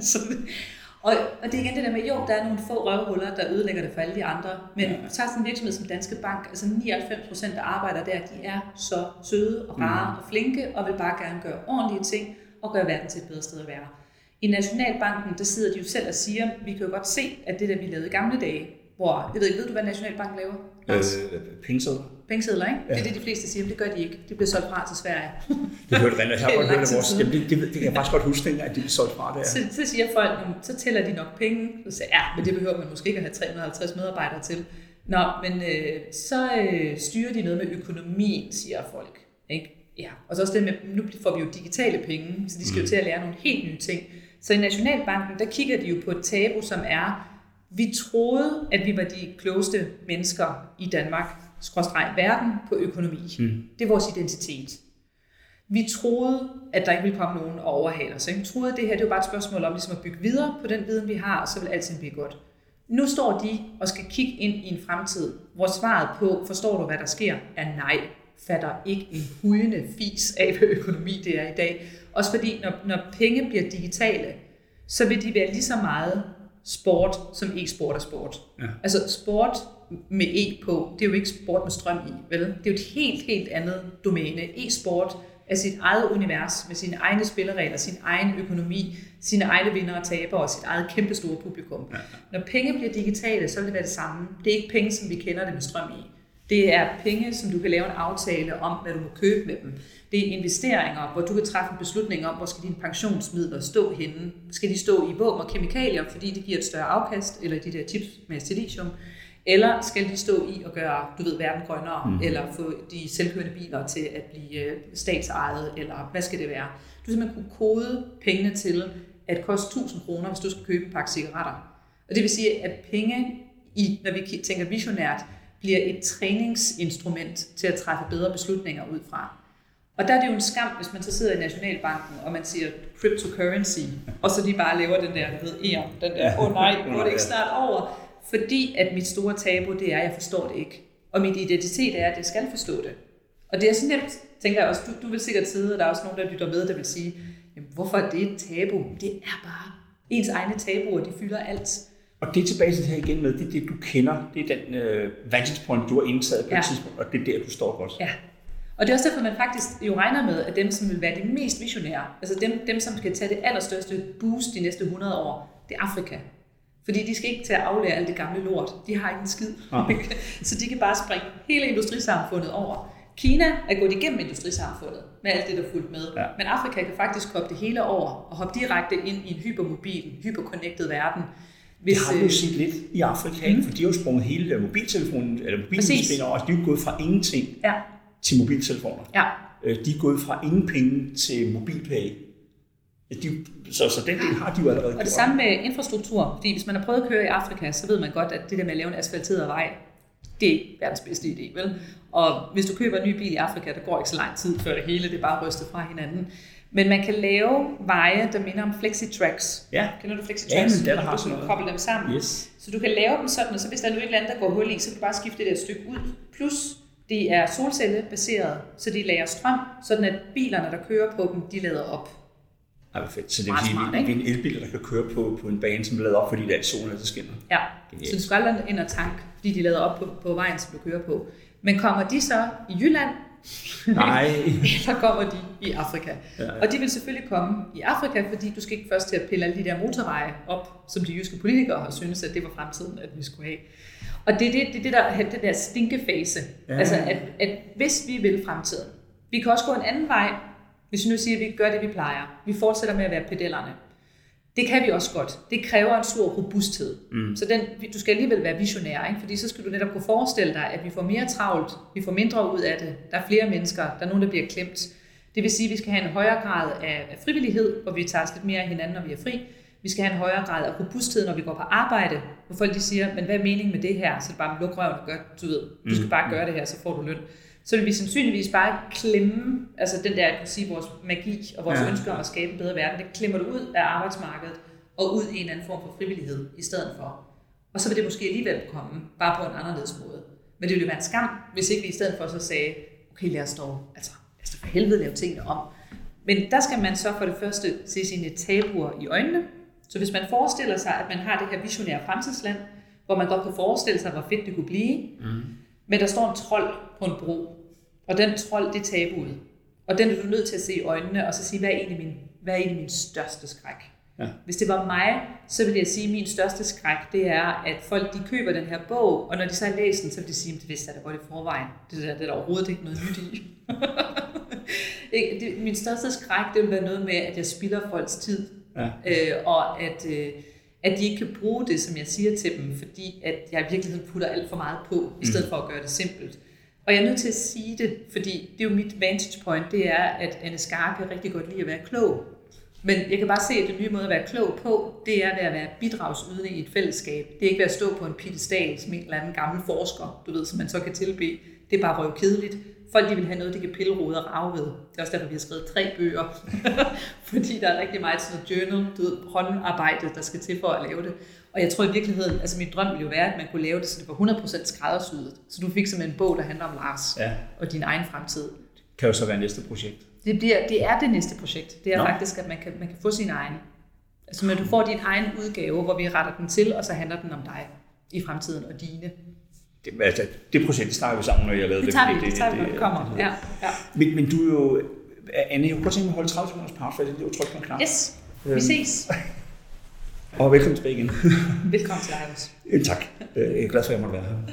og, og det er igen det der med, jo, der er nogle få røvhuller, der ødelægger det for alle de andre. Men ja. Tager sådan en virksomhed som Danske Bank, altså nioghalvfems procent af arbejdere der, de er så søde og rare mm. og flinke, og vil bare gerne gøre ordentlige ting og gøre verden til et bedre sted at være. I Nationalbanken, der sidder de jo selv og siger, vi kan jo godt se, at det der vi lavede i gamle dage, hvor, jeg ved ikke, ved du hvad Nationalbanken laver? Øh, pengesedler. Pengesedler, ikke? Ja. Det er det, de fleste siger, men det gør de ikke. De bliver solgt fra til Sverige. Det hørte Rene, her godt hørte vores. Jamen, det, det, det kan jeg faktisk godt huske, at de bliver solgt fra det. Så, så siger folk, så tæller de nok penge. Så siger ja, men det behøver man måske ikke at have tre hundrede og halvtreds medarbejdere til. Nå, men øh, så øh, styrer de noget med økonomien, siger folk. Ikke? Ja. Og så også det med, nu får vi jo digitale penge, så de skal jo til at lære nogle helt nye ting. Så i Nationalbanken, der kigger de jo på et tabu, som er, vi troede, at vi var de klogeste mennesker i Danmark, skråstreg verden, på økonomi. Mm. Det er vores identitet. Vi troede, at der ikke ville komme nogen og overhale os. Vi troede, at det her det var bare et spørgsmål om ligesom at bygge videre på den viden, vi har, og så vil alting blive godt. Nu står de og skal kigge ind i en fremtid, hvor svaret på, forstår du, hvad der sker, er nej. Fatter ikke en hujende fis af, hvad økonomi det er i dag. Også fordi, når, når penge bliver digitale, så vil de være lige så meget sport, som e-sport er sport. Ja. Altså sport med e på, det er jo ikke sport med strøm i, vel? Det er jo et helt, helt andet domæne. E-sport er sit eget univers, med sine egne spilleregler, sin egen økonomi, sine egne vinder og tabere og sit eget kæmpestore publikum. Ja. Når penge bliver digitale, så vil det være det samme. Det er ikke penge, som vi kender det med strøm i. Det er penge, som du kan lave en aftale om, hvad du må købe med dem. Det er investeringer, hvor du kan træffe en beslutning om, hvor skal dine pensionsmidler stå henne. Skal de stå i våben og kemikalier, fordi det giver et større afkast, eller de der chips med silicium, eller skal de stå i at gøre, du ved, verden grønnere, mm. eller få de selvkørende biler til at blive statsejet, eller hvad skal det være? Du simpelthen kunne kode pengene til at koste tusind kroner, hvis du skal købe en pakke cigaretter. Og det vil sige, at penge, i, når vi tænker visionært, bliver et træningsinstrument til at træffe bedre beslutninger ud fra. Og der er det jo en skam, hvis man så sidder i Nationalbanken, og man siger cryptocurrency, og så de bare laver den der, du ved, eon, den der, åh oh, nej, går det ikke snart over? Fordi at mit store tabu, det er, at jeg forstår det ikke. Og min identitet er, at jeg skal forstå det. Og det er så nemt, tænker jeg også, du, du vil sikkert sidde, og der er også nogen, der lytter med, der vil sige, jamen, hvorfor er det et tabu? Det er bare ens egne tabuer, de fylder alt. Og det er tilbage til det her igen med, det er det, du kender, det er den uh, vantage point, du har indtaget på ja. et tidspunkt, og det er der, du står godt. Ja. Og det er også derfor, man faktisk jo regner med, at dem, som vil være de mest visionære, altså dem, dem som skal tage det allerstørste boost de næste hundrede år, det er Afrika. Fordi de skal ikke til at aflære alt det gamle lort. De har ikke en skid. Ah. Så de kan bare springe hele industrisamfundet over. Kina er gået igennem industrisamfundet med alt det, der fulgt med. Ja. Men Afrika kan faktisk hoppe det hele over og hoppe direkte ind i en hypermobil, hyperconnected verden. Hvis, det har vi jo set lidt i Afrika, mm. for de har jo sprunget hele mobiltelefonen, eller mobiltelefonen over, og de er jo gået fra ingenting ja. til mobiltelefoner. Ja. De er gået fra ingen penge til mobilpay. De, så, så den del har de jo allerede gjort. Og det samme med infrastruktur, fordi hvis man har prøvet at køre i Afrika, så ved man godt, at det der med at lave en asfalteret vej, det er verdens bedste idé, vel? Og hvis du køber en ny bil i Afrika, der går ikke så lang tid før det hele, det er bare rystet fra hinanden. Men man kan lave veje, der minder om flexitracks. Ja. Kender du flexitracks? Ja, men der har sådan noget. Du kan koble dem sammen. Yes. Så du kan lave dem sådan, og så hvis der er nu et eller andet, der går hul i, så kan du bare skifte det der stykke ud. Plus, det er solcellebaseret, så de lager strøm, sådan at bilerne, der kører på dem, de lader op. Ja, fedt. Så det vil sige, at vi er en elbil, der kan køre på, på en bane, som er lavet op, fordi der er solen, der skinner. Ja, genialt. Så du skal aldrig ind og tanke, fordi de er lavet op på, på vejen, som du kører på. Men kommer de så i Jylland? Nej. Eller kommer de i Afrika? Ja, ja. Og de vil selvfølgelig komme i Afrika, fordi du skal ikke først til at pille alle de der motorveje op, som de jyske politikere har syntes, at det var fremtiden, at vi skulle have. Og det er det, det, det der, den der stinkefase. Ja. Altså, at, at hvis vi vil fremtiden, vi kan også gå en anden vej, hvis vi nu siger, at vi gør det, vi plejer. Vi fortsætter med at være pedellerne. Det kan vi også godt. Det kræver en stor robusthed. Mm. Så den, du skal alligevel være visionær, ikke? Fordi så skal du netop kunne forestille dig, at vi får mere travlt, vi får mindre ud af det, der er flere mennesker, der er nogen, der bliver klemt. Det vil sige, at vi skal have en højere grad af, af frivillighed, hvor vi tager os lidt mere af hinanden, når vi er fri. Vi skal have en højere grad af robusthed, når vi går på arbejde, hvor folk de siger, men hvad er meningen med det her? Så det er bare luk røven og gør, du ved, du skal bare gøre det her, så får du løn. Så vil vi sandsynligvis bare klemme, altså den der, kan sige, vores magi og vores ja. ønsker om at skabe en bedre verden, det klemmer du ud af arbejdsmarkedet og ud i en anden form for frivillighed i stedet for. Og så vil det måske alligevel komme, bare på en anderledes måde. Men det ville jo være en skam, hvis ikke vi i stedet for så sagde, okay, lad os dog, altså lad os dog for helvede lave tingene om. Men der skal man så for det første se sine tabuer i øjnene. Så hvis man forestiller sig, at man har det her visionære fremtidsland, hvor man godt kan forestille sig, hvor fedt det kunne blive, mm. men der står en trold på en bro, og den trold, det er tabuet. Og den er du nødt til at se i øjnene, og så sige, hvad er egentlig min, hvad er egentlig min største skræk? Ja. Hvis det var mig, så ville jeg sige, at min største skræk, det er, at folk de køber den her bog, og når de så har læst den, så vil de sige, at det vidste jeg da godt i forvejen. Det der, det er der overhovedet ikke noget nyt i. Min største skræk, det vil være noget med, at jeg spilder folks tid, ja. øh, og at, øh, at de ikke kan bruge det, som jeg siger til dem, fordi at jeg i virkeligheden putter alt for meget på, i stedet mm. for at gøre det simpelt. Og jeg er nødt til at sige det, fordi det er jo mit vantage point, det er, at Anne Skar kan rigtig godt lide at være klog. Men jeg kan bare se, at den nye måde at være klog på, det er ved at være bidragsydende i et fællesskab. Det er ikke ved at stå på en piedestal som en eller anden gammel forsker, du ved, som man så kan tilbede. Det er bare røvkedeligt. Folk de vil have noget, de kan pille, rode og rave ved. Det er også derfor, vi har skrevet tre bøger. Fordi der er rigtig meget sådan noget journal, du ved, håndarbejde, der skal til for at lave det. Og jeg tror i virkeligheden, altså min drøm ville jo være, at man kunne lave det, så det var hundrede procent skræddersyet. Så du fik simpelthen en bog, der handler om Lars ja. og din egen fremtid. Det kan jo så være næste projekt. Det, bliver, det er det næste projekt. Det er Nå. faktisk, at man kan, man kan få sin egen. Altså, men du får din egen udgave, hvor vi retter den til, og så handler den om dig i fremtiden og dine. Det, altså, det projekt snakker vi sammen, når jeg lavede det. Det tager vi, det, det, tager vi, når det kommer. Ja, ja. Men, men du er jo... Anne, jeg kunne godt tænke mig at holde tredive sekunders pause, for det er jo tryk på en knap. Yes, vi ses. Og velkommen tilbage igen. Velkommen til dig også. Tak. Jeg er glad for, at jeg måtte være her.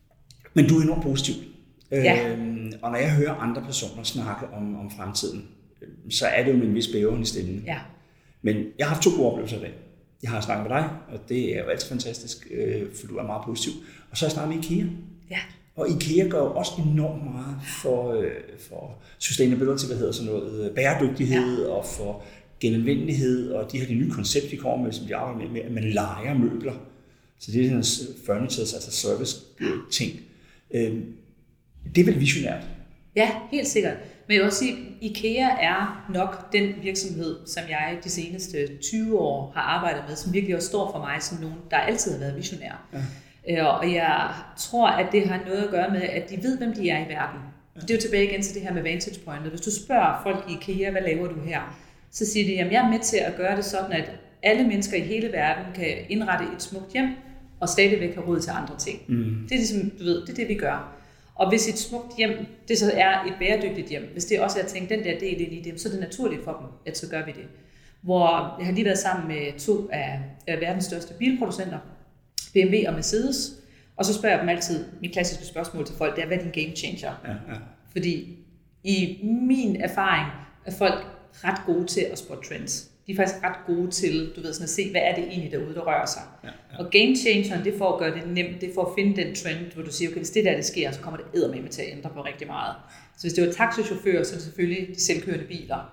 Men du er enormt positiv. Ja. Øhm, og når jeg hører andre personer snakke om, om fremtiden, så er det jo med en vis bæveren i stemmen. Ja. Men jeg har haft to gode oplevelser i dag. Jeg har snakket med dig, og det er jo altid fantastisk, øh, for du er meget positiv. Og så har jeg snakket med IKEA. Ja. Og IKEA gør jo også enormt meget for, øh, for sustainability, hvad hedder sådan noget, bæredygtighed ja. og for genanvendelighed, og de har de nye koncept, de kommer med, som de arbejder med, med at man lejer møbler. Så det er sådan en furniture, altså service-ting. Øh, det er vel visionært? Ja, helt sikkert. Men jeg vil også sige, at IKEA er nok den virksomhed, som jeg de seneste tyve år har arbejdet med, som virkelig også står for mig som nogen, der altid har været visionær. Ja. Og jeg tror, at det har noget at gøre med, at de ved, hvem de er i verden. Ja. Det er jo tilbage igen til det her med vantage pointet. Hvis du spørger folk i IKEA, hvad laver du her? Så siger de, at jeg er med til at gøre det sådan, at alle mennesker i hele verden kan indrette et smukt hjem, og stadigvæk have råd til andre ting. Mm. Det er ligesom, du ved, det er det, vi gør. Og hvis et smukt hjem, det så er et bæredygtigt hjem, hvis det også er at tænke den der del ind i det, så er det naturligt for dem, at så gør vi det. Hvor jeg har lige været sammen med to af, af verdens største bilproducenter, B M W og Mercedes, og så spørger jeg dem altid, mit klassiske spørgsmål til folk, det er, hvad er din game changer? Ja, ja. Fordi i min erfaring er folk ret gode til at spotte trends. De er faktisk ret gode til, du ved, sådan at se, hvad er det egentlig derude, der rører sig. Ja, ja. Og game changeren, det får at gøre det nemt, det får at finde den trend, hvor du siger, okay, hvis det der det sker, så kommer det eddermame til at ændre på rigtig meget. Så hvis det var taxichauffører, så er det selvfølgelig de selvkørende biler.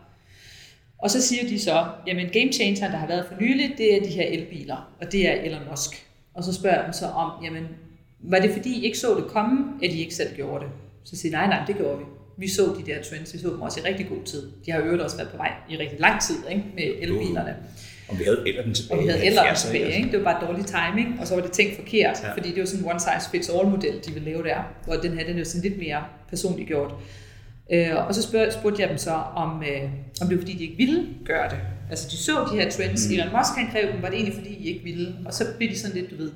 Og så siger de så, jamen game changeren, der har været for nylig, det er de her elbiler, og det er Elon Musk. Og så spørger de så om, jamen, var det fordi I ikke så det komme, at I ikke selv gjorde det? Så siger nej, nej, det gjorde vi. Vi så de der trends, vi så dem også i rigtig god tid. De har jo øvrigt også været på vej i rigtig lang tid, ikke, med elbilerne. Og vi havde elleren tilbage. Og vi havde elleren tilbage, ikke? Det var bare dårlig timing, og så var det tænkt forkert, ja. Fordi det var sådan en one size fits all model, de ville lave der, hvor den her, den er sådan lidt mere personligt gjort. Og så spurgte jeg dem så, om, om det var fordi, de ikke ville gøre det. Altså, de så de her trends. Mm. Elon Musk, han krævede dem, var det egentlig fordi, de ikke ville. Og så bliver de sådan lidt, du ved...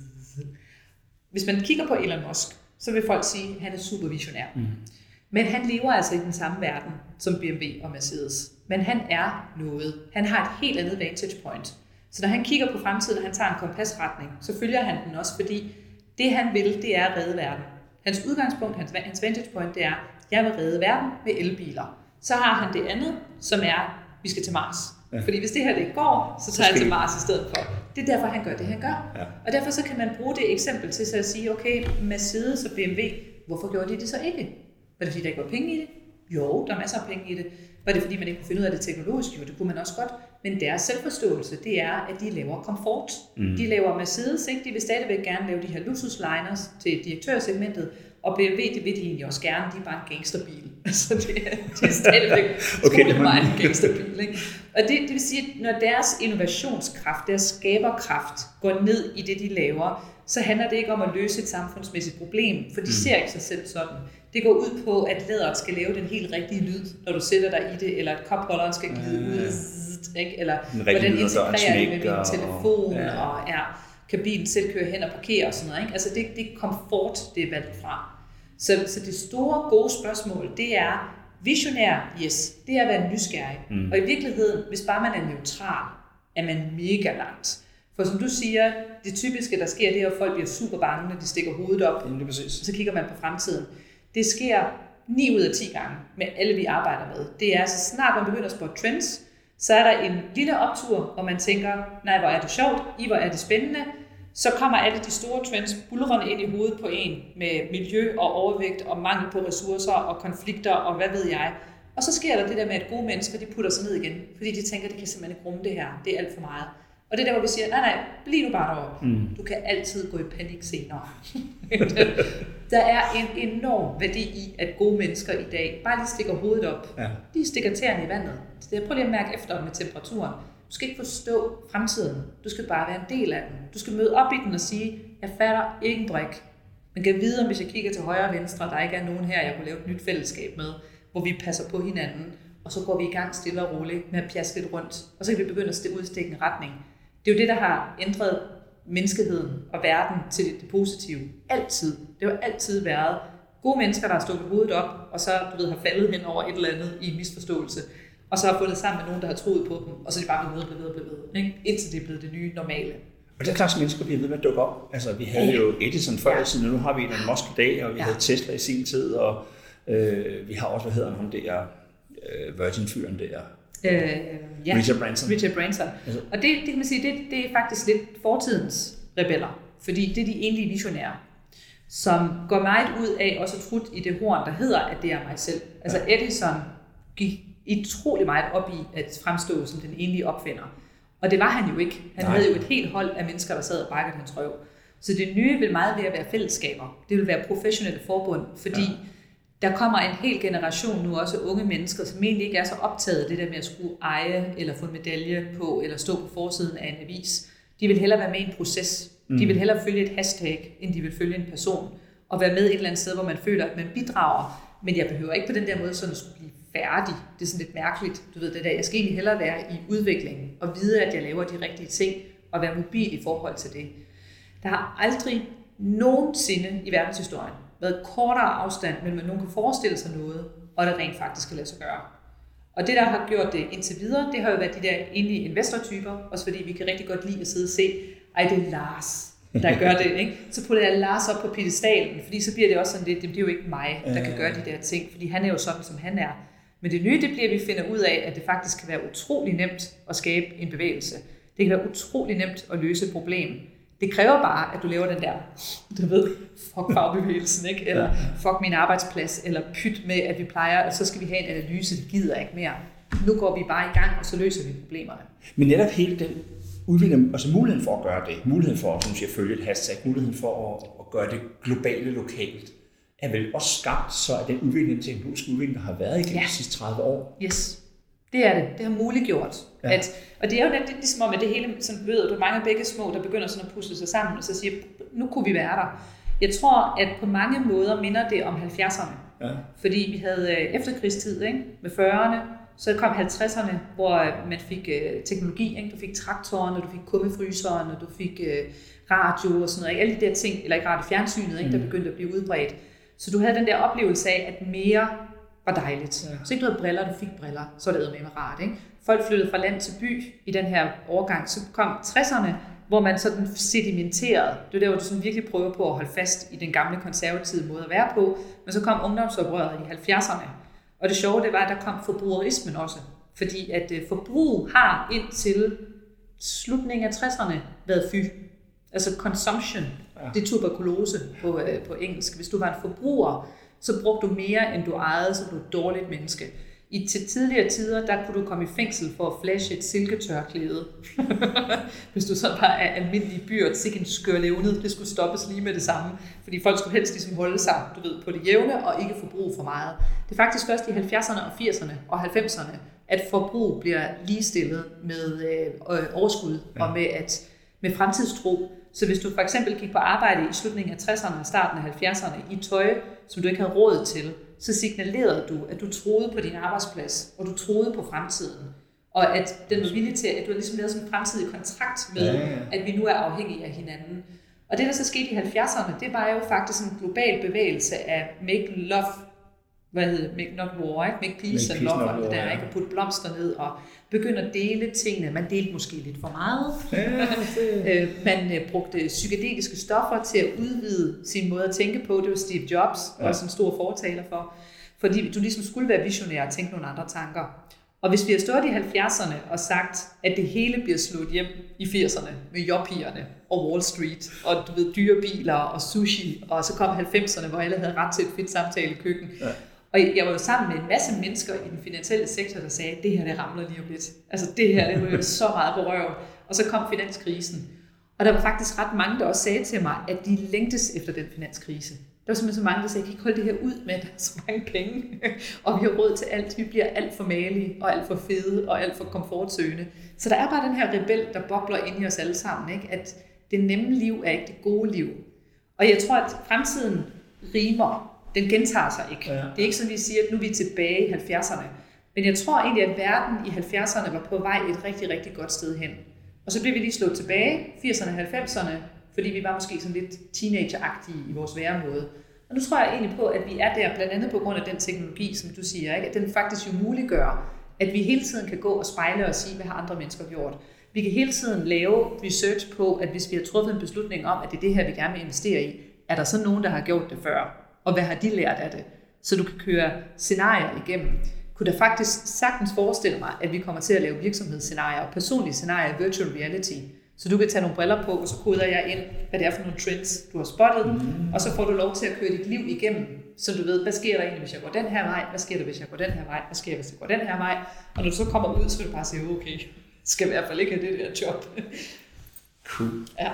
Hvis man kigger på Elon Musk, så vil folk sige, at han er super visionær. Mm. Men han lever altså i den samme verden som B M W og Mercedes. Men han er noget. Han har et helt andet vantage point. Så når han kigger på fremtiden, og han tager en kompasretning, så følger han den også, fordi det han vil, det er at redde verden. Hans udgangspunkt, hans, hans vantage point, det er, jeg vil redde verden med elbiler. Så har han det andet, som er, vi skal til Mars. Ja. Fordi hvis det her det ikke går, så tager han til Mars i stedet for. Det er derfor, han gør det, han gør. Ja. Og derfor så kan man bruge det eksempel til at sige, okay, Mercedes og B M W, hvorfor gjorde de det så ikke? Var det fordi, der ikke var penge i det? Jo, der er masser af penge i det. Var det fordi, man ikke kunne finde ud af det teknologisk? Jo, det kunne man også godt. Men deres selvforståelse, det er, at de laver komfort. Mm. De laver Mercedes, ikke? De vil stadigvæk gerne lave de her luksusliners til direktørsegmentet. Og B M W, det vil de egentlig også gerne. De er bare en gangsterbil. Så det er, det er stadigvæk okay, det meget en gangsterbil. Ikke? Og det, det vil sige, at når deres innovationskraft, deres skaberkraft går ned i det, de laver, så handler det ikke om at løse et samfundsmæssigt problem, for de mm. ser ikke sig selv sådan. Det går ud på, at læderet skal lave den helt rigtige lyd, når du sætter dig i det, eller at kopholderen skal glide ud, ikke? Eller hvordan integrerer det med min telefon, og, ja. og ja, kan bilen selv køre hen og parkere og sådan noget. Ikke? Altså det, det er komfort, det er valgt fra. Så, så det store, gode spørgsmål, det er visionær, yes, det er at være nysgerrig. Mm. Og i virkeligheden, hvis bare man er neutral, er man mega langt. For som du siger, det typiske, der sker, det er, at folk bliver super bange, når de stikker hovedet op, mm, det er så kigger man på fremtiden. Det sker ni ud af ti gange med alle, vi arbejder med. Det er, så snart man begynder at spotte trends, så er der en lille optur, hvor man tænker, nej, hvor er det sjovt, i hvor er det spændende. Så kommer alle de store trends bulrende ind i hovedet på en med miljø og overvægt og mangel på ressourcer og konflikter og hvad ved jeg. Og så sker der det der med, at gode mennesker, de putter sig ned igen, fordi de tænker, at de kan simpelthen ikke rumme det her. Det er alt for meget. Og det er der, hvor vi siger, nej, nej, bliv nu bare derovre. Mm. Du kan altid gå i panik senere. Der er en enorm værdi i, at gode mennesker i dag bare lige stikker hovedet op. Ja. De stikker tæerne i vandet. Så prøv lige at mærke efter med temperaturen. Du skal ikke forstå fremtiden. Du skal bare være en del af den. Du skal møde op i den og sige, jeg fatter ikke en brik. Man kan vide, om hvis jeg kigger til højre og venstre, der ikke er nogen her, jeg kunne lave et nyt fællesskab med, hvor vi passer på hinanden. Og så går vi i gang stille og roligt med at pjaske lidt rundt. Og så kan vi begynde at udstikke en retning. Det er jo det, der har ændret menneskeheden og verden til det positive. Altid. Det har altid været gode mennesker, der har stået hovedet op, og så du ved, har faldet hen over et eller andet i misforståelse, og så har fundet sammen med nogen, der har troet på dem, og så er de bare blevet ved, blevet ved, blevet ved, ikke? Indtil det er blevet det nye normale. Og den slags mennesker bliver ved med at dukke op. Altså, vi havde jo Edison før i tiden, og nu har vi Elon Musk i dag, og vi ja. havde Tesla i sin tid, og øh, vi har også, hvad hedder han, der øh, Virgin-fyren der. Øh, ja. Richard Branson. Richard Branson. Altså. Og det, det kan man sige, det, det er faktisk lidt fortidens rebeller, fordi det er de egentlige visionære, som går meget ud af også at trutte i det horn, der hedder, at det er mig selv. Altså ja. Edison gik utrolig meget op i at fremstå som den egentlige opfinder. Og det var han jo ikke. Han Nej. havde jo et helt hold af mennesker, der sad og brækkede hans røv. Så det nye vil meget være fællesskaber. Det vil være professionelle forbund, fordi ja. der kommer en hel generation nu også unge mennesker, som egentlig ikke er så optaget af det der med at skulle eje eller få en medalje på, eller stå på forsiden af en avis. De vil hellere være med i en proces. Mm. De vil hellere følge et hashtag, end de vil følge en person. Og være med et eller andet sted, hvor man føler, at man bidrager. Men jeg behøver ikke på den der måde sådan at skulle blive færdig. Det er sådan lidt mærkeligt. Du ved det der. Jeg skal egentlig hellere være i udviklingen og vide, at jeg laver de rigtige ting og være mobil i forhold til det. Der har aldrig nogensinde i verdenshistorien været kortere afstand, mellem at nogen kan forestille sig noget, og det rent faktisk kan lade sig gøre. Og det, der har gjort det indtil videre, det har jo været de der egentlige investortyper, også fordi vi kan rigtig godt lide at sidde og se, ej, det er Lars, der gør det, ikke? Så putter jeg Lars op på piedestalen, fordi så bliver det også sådan lidt, det bliver jo ikke mig, der kan gøre de der ting, fordi han er jo sådan, som han er. Men det nye, det bliver, at vi finder ud af, at det faktisk kan være utrolig nemt at skabe en bevægelse. Det kan være utrolig nemt at løse et problem. Det kræver bare, at du laver den der, du ved, fuck fagbevægelsen, ikke? Eller fuck min arbejdsplads, eller pyt med, at vi plejer, og så skal vi have en analyse, det gider ikke mere. Nu går vi bare i gang, og så løser vi problemerne. Men netop hele den udvikling, altså muligheden for at gøre det, muligheden for, som siger, følge et hashtag, muligheden for at, at gøre det globale lokalt, er vel også skabt så af den udvikling, teknologiske udvikling, der har været igennem ja. de sidste tredive år. Yes, det er det. Det har muliggjort. Ja. At, og det er jo lidt ligesom om, at det hele sådan ved, at du mange begge små, der begynder sådan at pusle sig sammen, og så siger, nu kunne vi være der. Jeg tror, at på mange måder minder det om halvfjerdserne. Ja. Fordi vi havde efterkrigstid, ikke? Med fyrrerne, Så kom halvtredserne, hvor man fik øh, teknologi, ikke? Du fik traktoren, og du fik kummefryseren, og du fik øh, radio og sådan noget. Ikke? Alle de der ting, eller ikke radio, fjernsynet, ikke? Der begyndte at blive udbredt. Så du havde den der oplevelse af, at mere var dejligt. Ja. Så ikke du havde briller, du fik briller, så var det med rart. Ikke? Folk flyttede fra land til by i den her overgang. Så kom tresserne, hvor man sådan sedimenterede. Det var der, hvor du sådan virkelig prøver på at holde fast i den gamle konservative måde at være på. Men så kom ungdomsoprøret i halvfjerdserne. Og det sjove, det var, at der kom forbrugerismen også. Fordi at forbrug har indtil slutningen af tresserne været fy. Altså consumption, ja. Det er tuberkulose på, øh, på engelsk. Hvis du var en forbruger, så brugte du mere, end du ejede, så du var et dårligt menneske. I til tidligere tider, der kunne du komme i fængsel for at flashe et silketørklæde. Hvis du så bare er almindelig byrd, sikke en skør levnet, det skulle stoppes lige med det samme. Fordi folk skulle helst ligesom holde sig, du ved, på det jævne og ikke forbruge for meget. Det er faktisk først i halvfjerdserne og firserne og halvfemserne, at forbrug bliver ligestillet med øh, overskud ja. og med, at, med fremtidstro. Så hvis du for eksempel gik på arbejde i slutningen af tresserne og starten af halvfjerdserne i tøj, som du ikke havde råd til, så signalerede du, at du troede på din arbejdsplads, og du troede på fremtiden. Og at den var villig til, at du havde ligesom lavet sådan en fremtidig kontrakt med, ja, ja. at vi nu er afhængige af hinanden. Og det, der så skete i halvfjerdserne, det var jo faktisk en global bevægelse af make love, hvad hedder make not war, ikke? Make peace make and love, og det der, ikke? At putte blomster ned og begynde at dele tingene. Man delte måske lidt for meget. Ja, man brugte psykedeliske stoffer til at udvide sin måde at tænke på. Det var Steve Jobs, ja. også en stor fortaler for. Fordi du ligesom skulle være visionær og tænke nogle andre tanker. Og hvis vi har stået i halvfjerdserne og sagt, at det hele bliver slået hjem i firserne med jobpigerne og Wall Street, og du ved, dyre biler og sushi, og så kom halvfemserne, hvor alle havde ret til et fedt samtale i køkken. Ja. Og jeg var jo sammen med en masse mennesker i den finansielle sektor, der sagde, at det her, det ramler lige om lidt. Altså det her, det var jo så meget på røven. Og så kom finanskrisen. Og der var faktisk ret mange, der også sagde til mig, at de længtes efter den finanskrise. Der var simpelthen så mange, der sagde, at jeg kan ikke holde det her ud med, at der er så mange penge. Og vi har råd til alt. Vi bliver alt for malige, og alt for fede, og alt for komfortsøgende. Så der er bare den her rebel, der bobler ind i os alle sammen. Ikke? At det nemme liv er ikke det gode liv. Og jeg tror, at fremtiden rimer. Den gentager sig ikke. Ja. Det er ikke sådan, vi siger, at nu er vi tilbage i halvfjerdserne. Men jeg tror egentlig, at verden i halvfjerdserne var på vej et rigtig, rigtig godt sted hen. Og så blev vi lige slået tilbage, firserne og halvfemserne, fordi vi var måske sådan lidt teenager-agtige i vores væremåde. Og nu tror jeg egentlig på, at vi er der, blandt andet på grund af den teknologi, som du siger, ikke? At den faktisk jo muliggør, at vi hele tiden kan gå og spejle og sige, hvad har andre mennesker gjort. Vi kan hele tiden lave research på, at hvis vi har truffet en beslutning om, at det er det her, vi gerne vil investere i, er der så nogen, der har gjort det før? Og hvad har de lært af det? Så du kan køre scenarier igennem. Kunne der faktisk sagtens forestille mig, at vi kommer til at lave virksomhedsscenarier og personlige scenarier i virtual reality. Så du kan tage nogle briller på, og så koder jeg ind, hvad det er for nogle trends, du har spottet. Mm. Og så får du lov til at køre dit liv igennem, så du ved, hvad sker der egentlig, hvis jeg går den her vej? Hvad sker der, hvis jeg går den her vej? Hvad sker der, hvis jeg går den her vej? Og når du så kommer ud, så vil du bare sige, okay, skal i hvert fald ikke have det der job. Cool. Ja.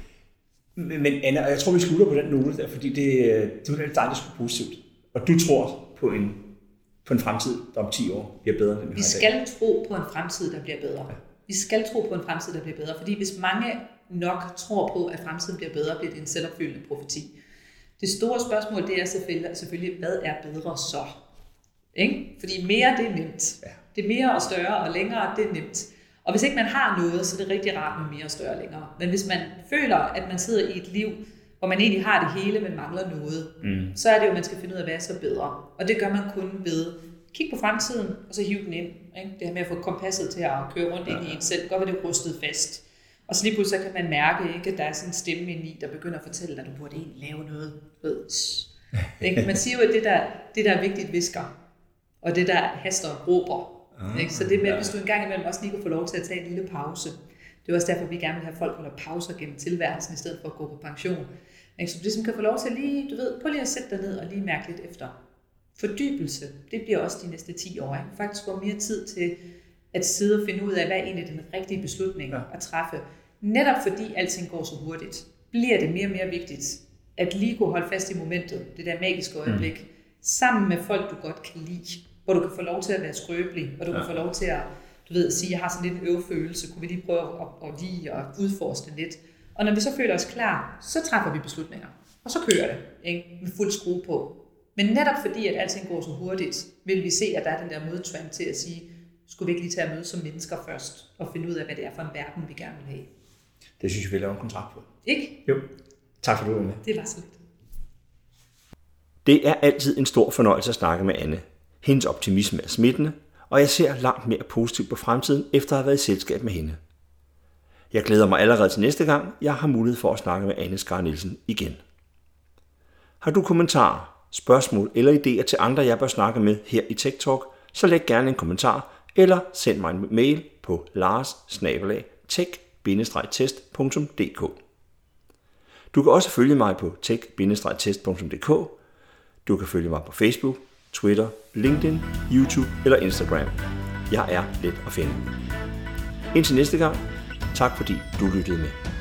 Men Anna, jeg tror, vi slutter på den note der, fordi det, det var dig, der skulle positivt. Og du tror på en, på en fremtid, der om ti år bliver bedre, end vi, vi skal tro på en fremtid, der bliver bedre. Ja. Vi skal tro på en fremtid, der bliver bedre, fordi hvis mange nok tror på, at fremtiden bliver bedre, bliver det en selvopfyldende profeti. Det store spørgsmål, det er selvfølgelig, selvfølgelig hvad er bedre så? Ikke? Fordi mere, det er nemt. Ja. Det er mere og større og længere, det er nemt. Og hvis ikke man har noget, så er det rigtig rart med mere og større og længere. Men hvis man føler, at man sidder i et liv, hvor man egentlig har det hele, men mangler noget, mm. så er det jo, at man skal finde ud af, hvad er så bedre. Og det gør man kun ved kigge på fremtiden, og så hive den ind. Ikke? Det her med at få kompasset til at køre rundt ind i en selv, godt være det rustet fast. Og så lige pludselig kan man mærke, ikke, at der er sådan en stemme indeni, der begynder at fortælle, at du burde egentlig lave noget. Ved. Ikke? Man siger jo, at det der, det der er vigtigt visker, og det der haster råber. Ah, så det med, at hvis du en gang imellem også lige kunne få lov til at tage en lille pause. Det er også derfor, vi gerne vil have folk holder pauser gennem tilværelsen, i stedet for at gå på pension. Så du ligesom kan få lov til at lige, du ved, prøv lige at sætte dig ned og lige mærke lidt efter. Fordybelse, det bliver også de næste ti år. Ikke? Faktisk få mere tid til at sidde og finde ud af, hvad er egentlig den rigtige beslutning ja. at træffe. Netop fordi alting går så hurtigt, bliver det mere og mere vigtigt, at lige kunne holde fast i momentet, det der magiske øjeblik, mm. sammen med folk, du godt kan lide, hvor du kan få lov til at være skrøbelig, og du ja. kan få lov til at, du ved, at sige, jeg har sådan lidt en øvefølelse, kunne vi lige prøve at, at, at lige at udforske det lidt. Og når vi så føler os klar, så træffer vi beslutninger, og så kører det, ikke? Med fuld skrue på. Men netop fordi, at alting går så hurtigt, vil vi se, at der er den der modtrend til at sige, skulle vi ikke lige tage at møde som mennesker først, og finde ud af, hvad det er for en verden, vi gerne vil have. Det synes jeg, vi laver en kontrakt på. Ikke? Jo. Tak for, du var med. Det var så lidt. Det er altid en stor fornøjelse at snakke med Anne. Hendes optimisme er smittende, og jeg ser langt mere positivt på fremtiden, efter at have været i selskab med hende. Jeg glæder mig allerede til næste gang, jeg har mulighed for at snakke med Anne Skar Nielsen igen. Har du kommentarer, spørgsmål eller idéer til andre, jeg bør snakke med her i Tech Talk, så læg gerne en kommentar, eller send mig en mail på lars bindestreg tech bindestreg test punktum d k. Du kan også følge mig på tech bindestreg test punktum d k. Du kan følge mig på Facebook, Twitter, LinkedIn, YouTube eller Instagram. Jeg er let at finde. Indtil næste gang, tak fordi du lyttede med.